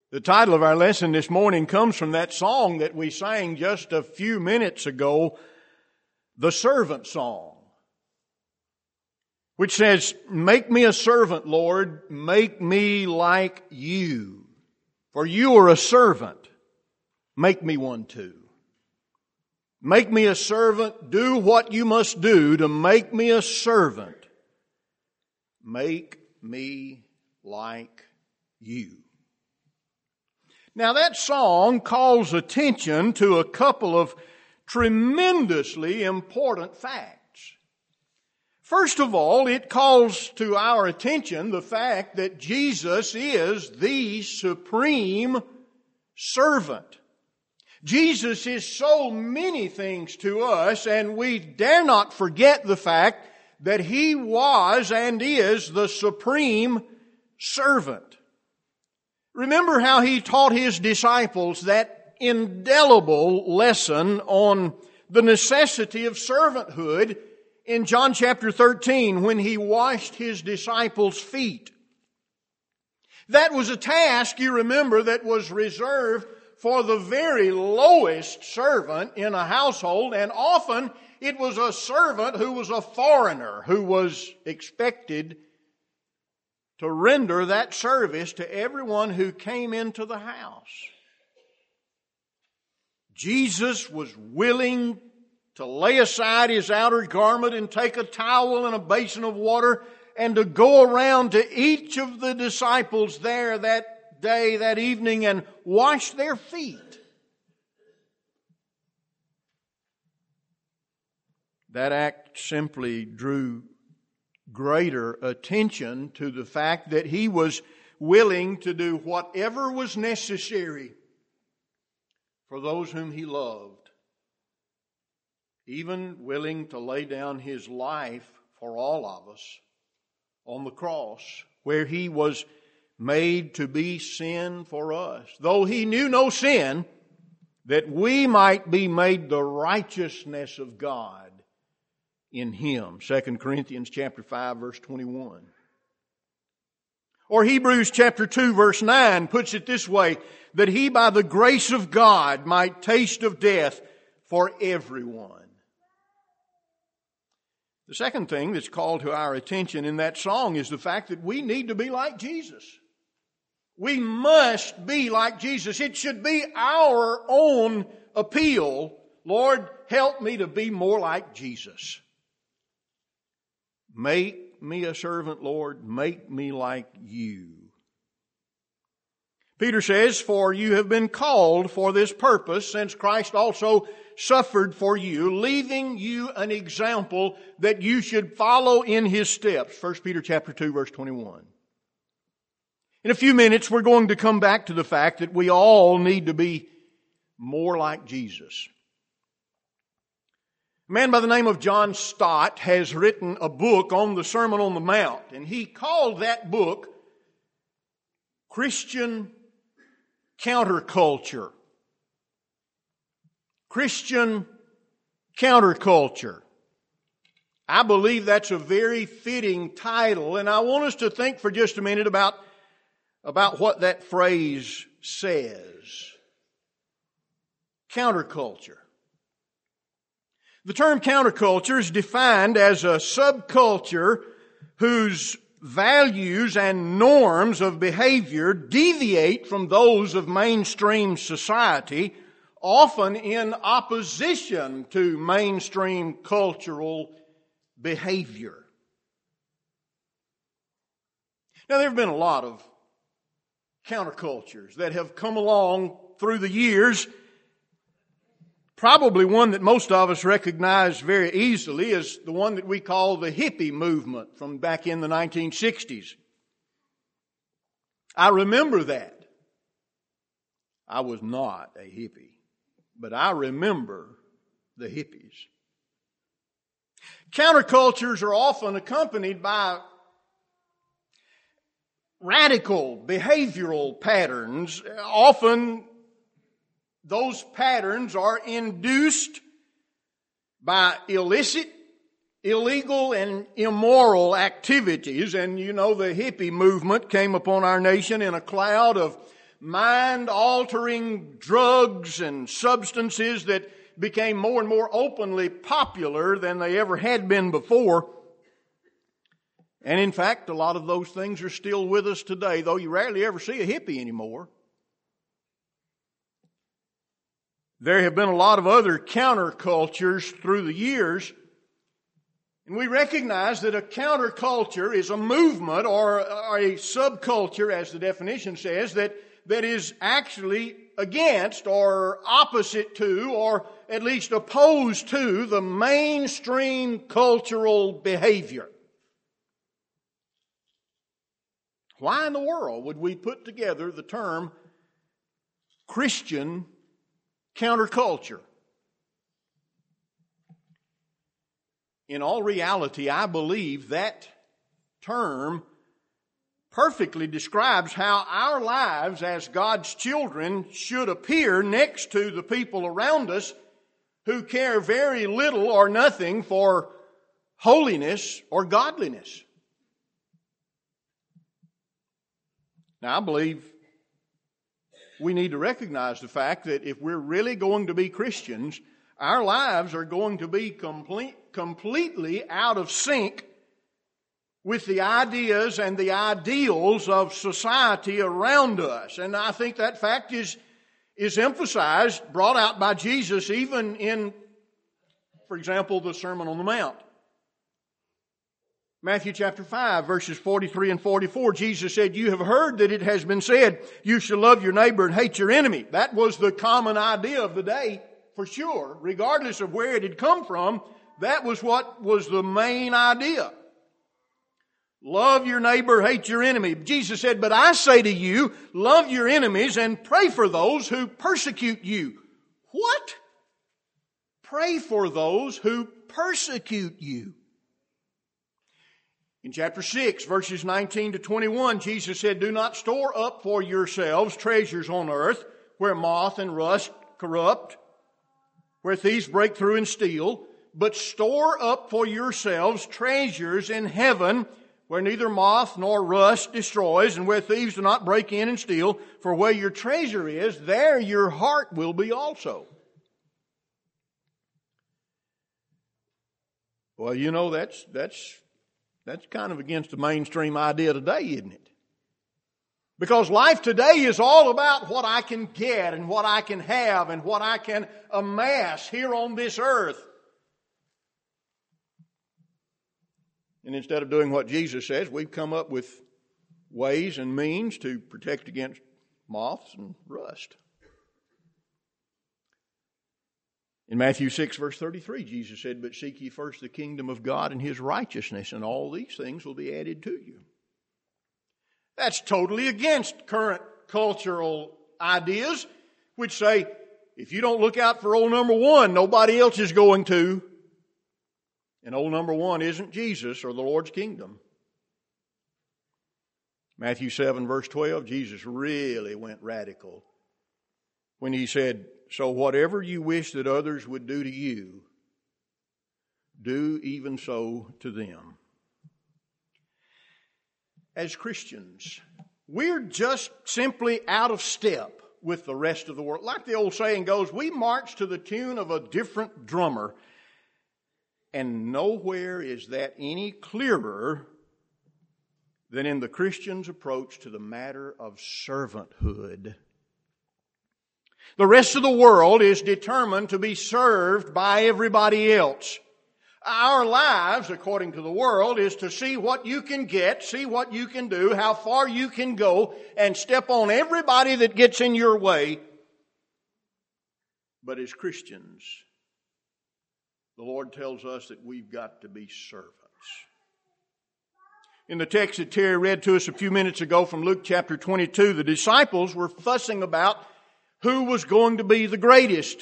The title of our lesson this morning comes from that song that we sang just a few minutes ago, the servant song, which says, "Make me a servant, Lord, make me like you. For you are a servant, make me one too. Make me a servant, do what you must do to make me a servant. Make me like you." Now that song calls attention to a couple of tremendously important facts. First of all, it calls to our attention the fact that Jesus is the supreme servant. Jesus is so many things to us, and we dare not forget the fact that He was and is the supreme servant. Remember how He taught His disciples that indelible lesson on the necessity of servanthood in John chapter 13 when He washed His disciples' feet. That was a task, you remember, that was reserved for the very lowest servant in a household, and often it was a servant who was a foreigner who was expected to render that service to everyone who came into the house. Jesus was willing to lay aside His outer garment and take a towel and a basin of water and to go around to each of the disciples there that day, that evening, and wash their feet. That act simply drew greater attention to the fact that He was willing to do whatever was necessary for those whom He loved, even willing to lay down His life for all of us on the cross, where He was made to be sin for us. Though He knew no sin, that we might be made the righteousness of God in Him. 2 Corinthians chapter 5, verse 21. Or Hebrews chapter 2, verse 9 puts it this way, that He by the grace of God might taste of death for everyone. The second thing that's called to our attention in that song is the fact that we need to be like Jesus. We must be like Jesus. It should be our own appeal. Lord, help me to be more like Jesus. Make me a servant, Lord. Make me like you. Peter says, "For you have been called for this purpose, since Christ also suffered for you, leaving you an example that you should follow in His steps." 1 Peter chapter 2, verse 21. In a few minutes, we're going to come back to the fact that we all need to be more like Jesus. A man by the name of John Stott has written a book on the Sermon on the Mount, and he called that book Christian Counterculture. Christian Counterculture. I believe that's a very fitting title, and I want us to think for just a minute about what that phrase says. Counterculture. The term counterculture is defined as a subculture whose values and norms of behavior deviate from those of mainstream society, often in opposition to mainstream cultural behavior. Now, there have been a lot of countercultures that have come along through the years. Probably one that most of us recognize very easily is the one that we call the hippie movement from back in the 1960s. I remember that. I was not a hippie, but I remember the hippies. Countercultures are often accompanied by radical behavioral patterns. Often those patterns are induced by illicit, illegal, and immoral activities. And you know, the hippie movement came upon our nation in a cloud of mind-altering drugs and substances that became more and more openly popular than they ever had been before. And in fact, a lot of those things are still with us today, though you rarely ever see a hippie anymore. There have been a lot of other countercultures through the years, and we recognize that a counterculture is a movement or a subculture, as the definition says, that is actually against or opposite to or at least opposed to the mainstream cultural behavior. Why in the world would we put together the term Christian counterculture? In all reality, I believe that term perfectly describes how our lives as God's children should appear next to the people around us who care very little or nothing for holiness or godliness. Now, I believe we need to recognize the fact that if we're really going to be Christians, our lives are going to be completely out of sync with the ideas and the ideals of society around us. And I think that fact is emphasized, brought out by Jesus even in, for example, the Sermon on the Mount. Matthew chapter 5, verses 43 and 44, Jesus said, "You have heard that it has been said, you shall love your neighbor and hate your enemy." That was the common idea of the day, for sure. Regardless of where it had come from, that was what was the main idea. Love your neighbor, hate your enemy. Jesus said, "But I say to you, love your enemies and pray for those who persecute you." What? Pray for those who persecute you. In chapter 6, verses 19 to 21, Jesus said, "Do not store up for yourselves treasures on earth, where moth and rust corrupt, where thieves break through and steal, but store up for yourselves treasures in heaven, where neither moth nor rust destroys, and where thieves do not break in and steal. For where your treasure is, there your heart will be also." Well, you know, that's kind of against the mainstream idea today, isn't it? Because life today is all about what I can get and what I can have and what I can amass here on this earth. And instead of doing what Jesus says, we've come up with ways and means to protect against moths and rust. In Matthew 6, verse 33, Jesus said, "But seek ye first the kingdom of God and His righteousness, and all these things will be added to you." That's totally against current cultural ideas, which say, if you don't look out for old number one, nobody else is going to. And old number one isn't Jesus or the Lord's kingdom. Matthew 7, verse 12, Jesus really went radical when He said, "So whatever you wish that others would do to you, do even so to them." As Christians, we're just simply out of step with the rest of the world. Like the old saying goes, we march to the tune of a different drummer. And nowhere is that any clearer than in the Christian's approach to the matter of servanthood. The rest of the world is determined to be served by everybody else. Our lives, according to the world, is to see what you can get, see what you can do, how far you can go, and step on everybody that gets in your way. But as Christians, the Lord tells us that we've got to be servants. In the text that Terry read to us a few minutes ago from Luke chapter 22, the disciples were fussing about who was going to be the greatest.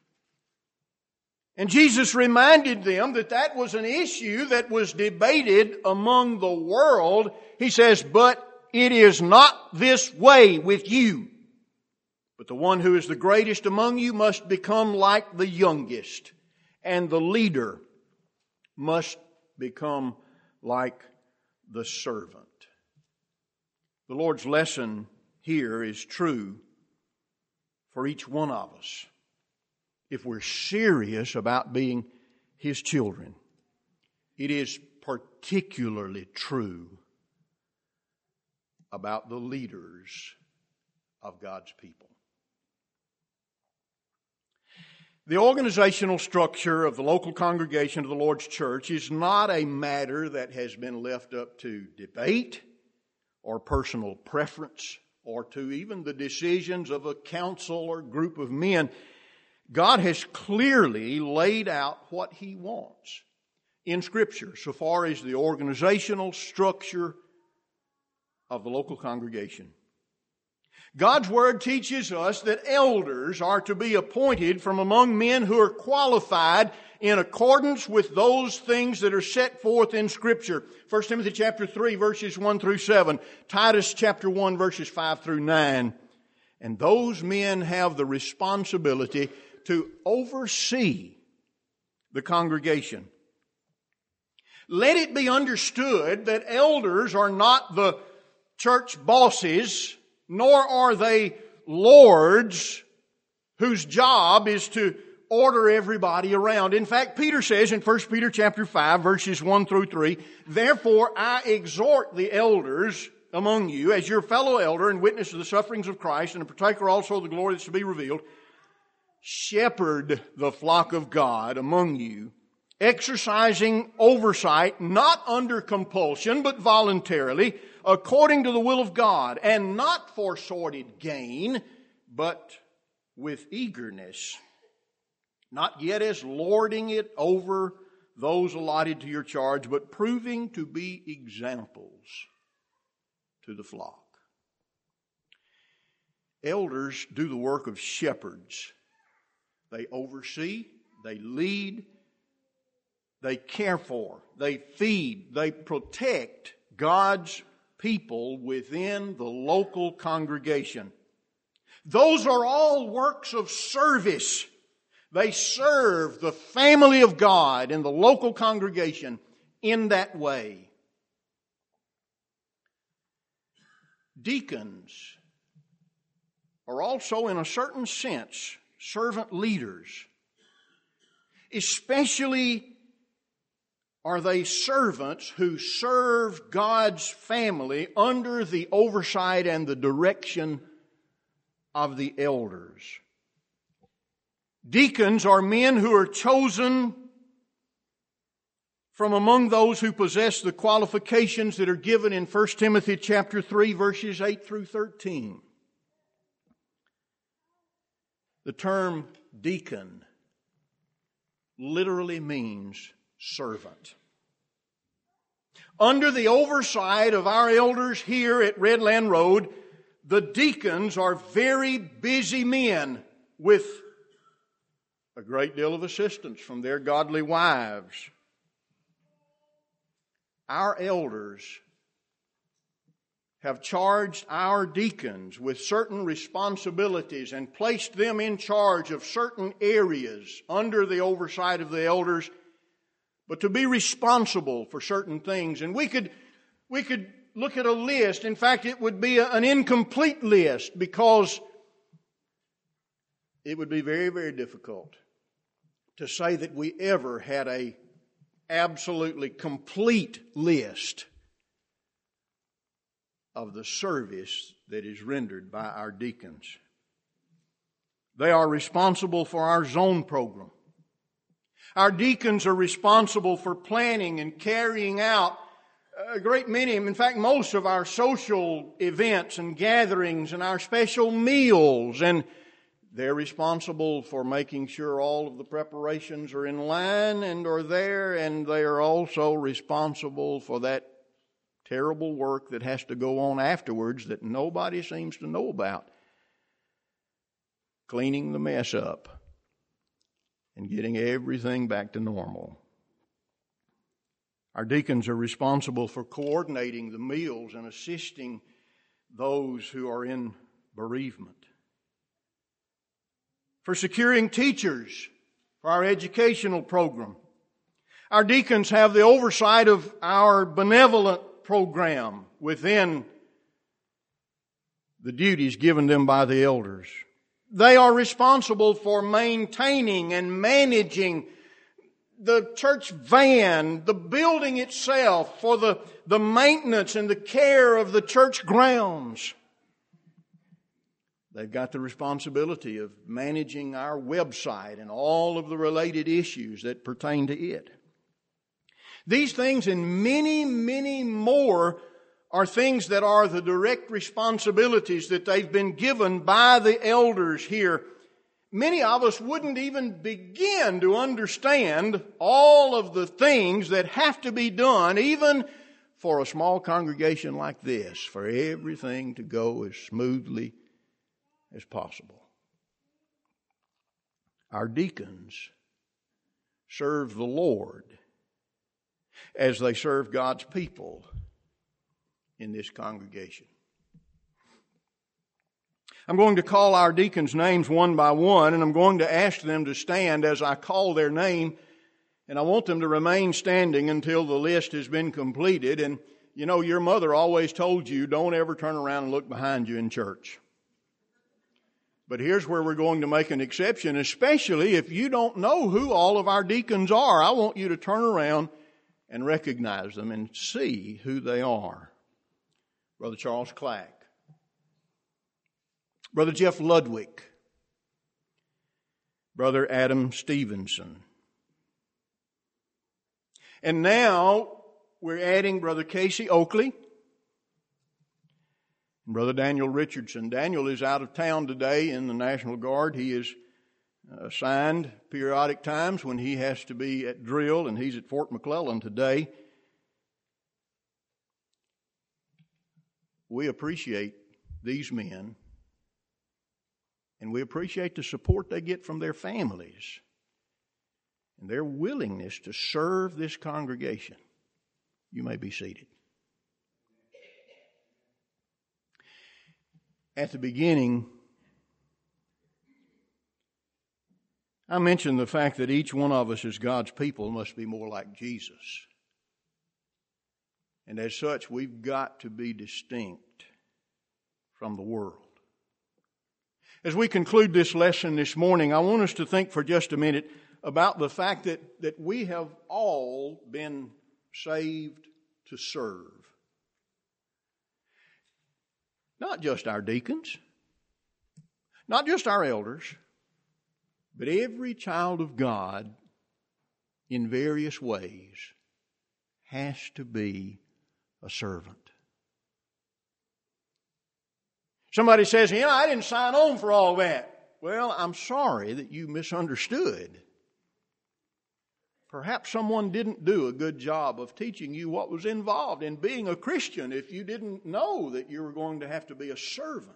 And Jesus reminded them that that was an issue that was debated among the world. He says, "But it is not this way with you. But the one who is the greatest among you must become like the youngest, and the leader must become like the servant." The Lord's lesson here is true for each one of us if we're serious about being His children. It is particularly true about the leaders of God's people. The organizational structure of the local congregation of the Lord's church is not a matter that has been left up to debate or personal preference or to even the decisions of a council or group of men. God has clearly laid out what He wants in Scripture so far as the organizational structure of the local congregation. God's Word teaches us that elders are to be appointed from among men who are qualified in accordance with those things that are set forth in Scripture. 1 Timothy chapter 3 verses 1 through 7. Titus chapter 1 verses 5 through 9. And those men have the responsibility to oversee the congregation. Let it be understood that elders are not the church bosses, nor are they lords whose job is to order everybody around. In fact, Peter says in 1 Peter chapter 5, verses 1 through 3, "Therefore I exhort the elders among you, as your fellow elder and witness of the sufferings of Christ, and a partaker also of the glory that's to be revealed, shepherd the flock of God among you, exercising oversight, not under compulsion, but voluntarily, according to the will of God, and not for sordid gain, but with eagerness, not yet as lording it over those allotted to your charge, but proving to be examples to the flock." Elders do the work of shepherds. They oversee, they lead, they care for, they feed, they protect God's people within the local congregation. Those are all works of service. They serve the family of God in the local congregation in that way. Deacons are also, in a certain sense, servant leaders. Especially are they servants who serve God's family under the oversight and the direction of the elders. Deacons are men who are chosen from among those who possess the qualifications that are given in 1 Timothy chapter 3 verses 8 through 13. The term deacon literally means servant. Under the oversight of our elders here at Redland Road, the deacons are very busy men with a great deal of assistance from their godly wives. Our elders have charged our deacons with certain responsibilities and placed them in charge of certain areas under the oversight of the elders, but to be responsible for certain things. And we could look at a list. In fact, it would be an incomplete list because it would be very, very difficult to say that we ever had a absolutely complete list of the service that is rendered by our deacons. They are responsible for our zone program. Our deacons are responsible for planning and carrying out a great many, in fact most of our social events and gatherings and our special meals, and they're responsible for making sure all of the preparations are in line and are there, and they are also responsible for that terrible work that has to go on afterwards that nobody seems to know about. Cleaning the mess up and getting everything back to normal. Our deacons are responsible for coordinating the meals and assisting those who are in bereavement. For securing teachers for our educational program. Our deacons have the oversight of our benevolent program within the duties given them by the elders. They are responsible for maintaining and managing the church van, the building itself, for the maintenance and the care of the church grounds. They've got the responsibility of managing our website and all of the related issues that pertain to it. These things and many, many more are things that are the direct responsibilities that they've been given by the elders here. Many of us wouldn't even begin to understand all of the things that have to be done, even for a small congregation like this, for everything to go as smoothly as possible. Our deacons serve the Lord as they serve God's people in this congregation. I'm going to call our deacons' names one by one, and I'm going to ask them to stand as I call their name, and I want them to remain standing until the list has been completed. And you know, your mother always told you, don't ever turn around and look behind you in church. But here's where we're going to make an exception, especially if you don't know who all of our deacons are. I want you to turn around and recognize them and see who they are. Brother Charles Clack, Brother Jeff Ludwig, Brother Adam Stevenson. And now we're adding Brother Casey Oakley and Brother Daniel Richardson. Daniel is out of town today in the National Guard. He is assigned periodic times when he has to be at drill, and he's at Fort McClellan today. We appreciate these men, and we appreciate the support they get from their families and their willingness to serve this congregation. You may be seated. At the beginning, I mentioned the fact that each one of us as God's people must be more like Jesus. And as such, we've got to be distinct from the world. As we conclude this lesson this morning, I want us to think for just a minute about the fact that we have all been saved to serve. Not just our deacons, not just our elders, but every child of God in various ways has to be a servant. Somebody says, I didn't sign on for all that. Well, I'm sorry that you misunderstood. Perhaps someone didn't do a good job of teaching you what was involved in being a Christian if you didn't know that you were going to have to be a servant.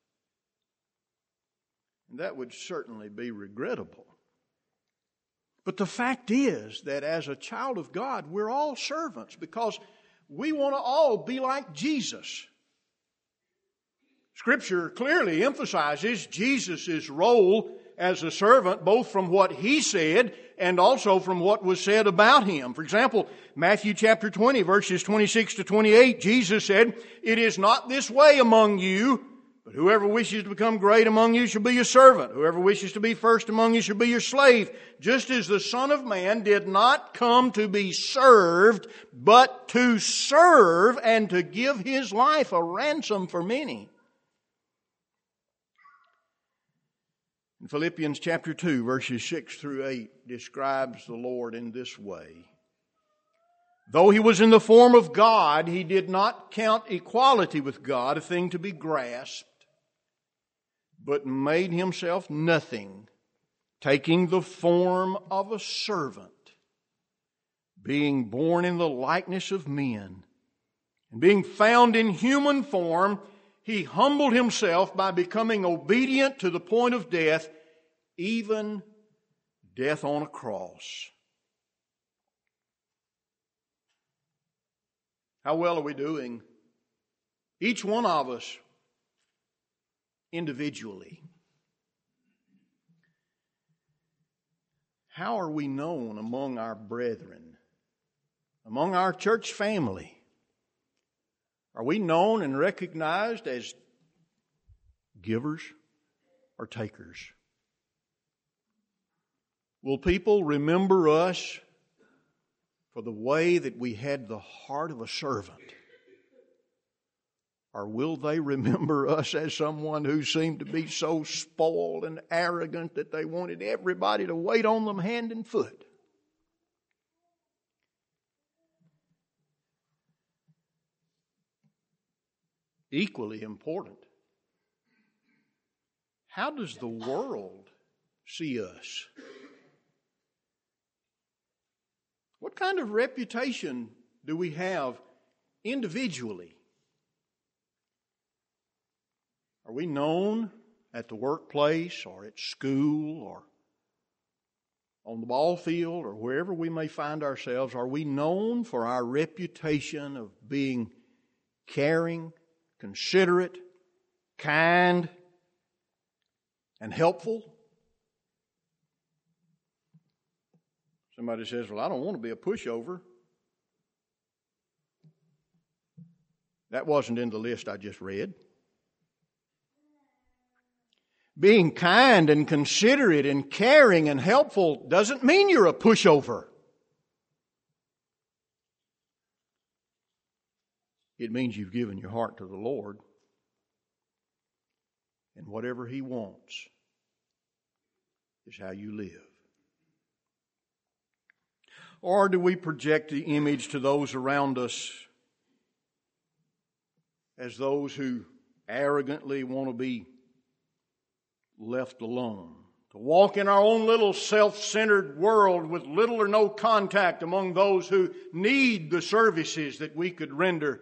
And that would certainly be regrettable. But the fact is that as a child of God, we're all servants because we want to all be like Jesus. Scripture clearly emphasizes Jesus' role as a servant, both from what He said and also from what was said about Him. For example, Matthew chapter 20, verses 26 to 28, Jesus said, "It is not this way among you, but whoever wishes to become great among you shall be your servant. Whoever wishes to be first among you shall be your slave. Just as the Son of Man did not come to be served, but to serve and to give His life a ransom for many." In Philippians chapter 2, verses 6 through 8, describes the Lord in this way. "Though He was in the form of God, He did not count equality with God a thing to be grasped, but made Himself nothing, taking the form of a servant, being born in the likeness of men, and being found in human form, He humbled Himself by becoming obedient to the point of death, even death on a cross." How well are we doing? Each one of us individually. How are we known among our brethren, among our church family? Are we known and recognized as givers or takers? Will people remember us for the way that we had the heart of a servant? Or will they remember us as someone who seemed to be so spoiled and arrogant that they wanted everybody to wait on them hand and foot? Equally important, how does the world see us? What kind of reputation do we have individually? Are we known at the workplace or at school or on the ball field or wherever we may find ourselves? Are we known for our reputation of being caring, considerate, kind, and helpful? Somebody says, well, I don't want to be a pushover. That wasn't in the list I just read. Being kind and considerate and caring and helpful doesn't mean you're a pushover. It means you've given your heart to the Lord, and whatever He wants is how you live. Or do we project the image to those around us as those who arrogantly want to be left alone, to walk in our own little self-centered world with little or no contact among those who need the services that we could render?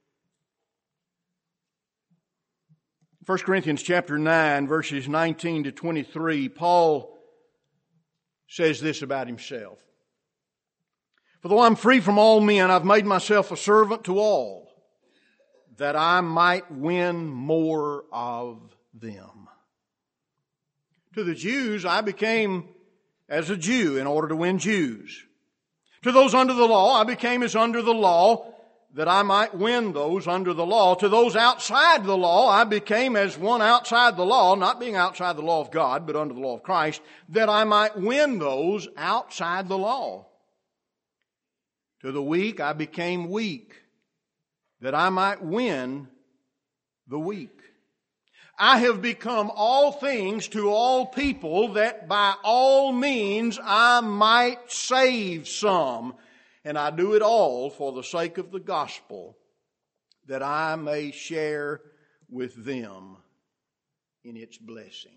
1 Corinthians chapter 9, verses 19 to 23, Paul says this about himself. For though I'm free from all men, I've made myself a servant to all, that I might win more of them. To the Jews, I became as a Jew in order to win Jews. To those under the law, I became as under the law, that I might win those under the law. To those outside the law, I became as one outside the law, not being outside the law of God, but under the law of Christ, that I might win those outside the law. To the weak, I became weak, that I might win the weak. I have become all things to all people, that by all means I might save some. And I do it all for the sake of the gospel, that I may share with them in its blessing.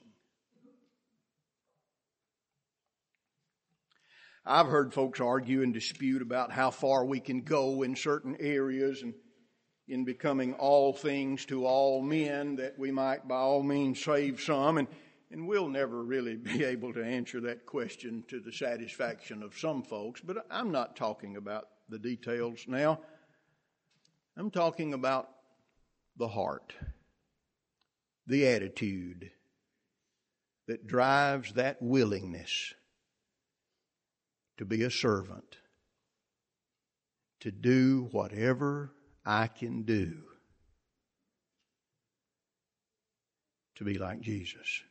I've heard folks argue and dispute about how far we can go in certain areas and in becoming all things to all men, that we might by all means save some. And we'll never really be able to answer that question to the satisfaction of some folks. But I'm not talking about the details now. I'm talking about the heart, the attitude that drives that willingness to be a servant, to do whatever I can do to be like Jesus.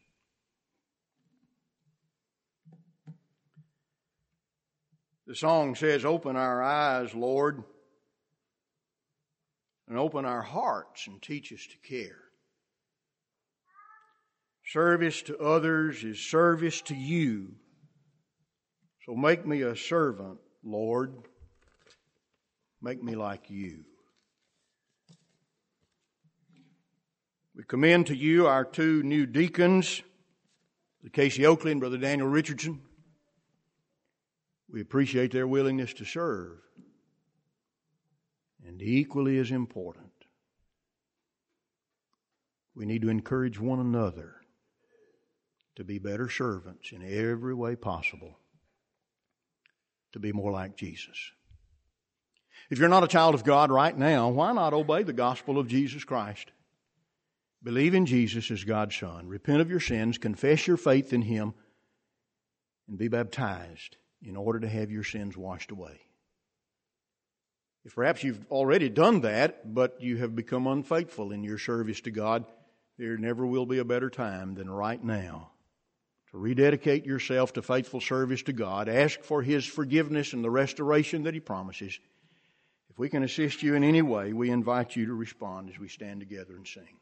The song says, open our eyes, Lord, and open our hearts and teach us to care. Service to others is service to you. So make me a servant, Lord. Make me like you. We commend to you our two new deacons, Brother Casey Oakley and Brother Daniel Richardson. We appreciate their willingness to serve. And equally as important, we need to encourage one another to be better servants in every way possible, to be more like Jesus. If you're not a child of God right now, why not obey the gospel of Jesus Christ? Believe in Jesus as God's Son. Repent of your sins, confess your faith in Him, and be baptized in order to have your sins washed away. If perhaps you've already done that, but you have become unfaithful in your service to God, there never will be a better time than right now to rededicate yourself to faithful service to God. Ask for His forgiveness and the restoration that He promises. If we can assist you in any way, we invite you to respond as we stand together and sing.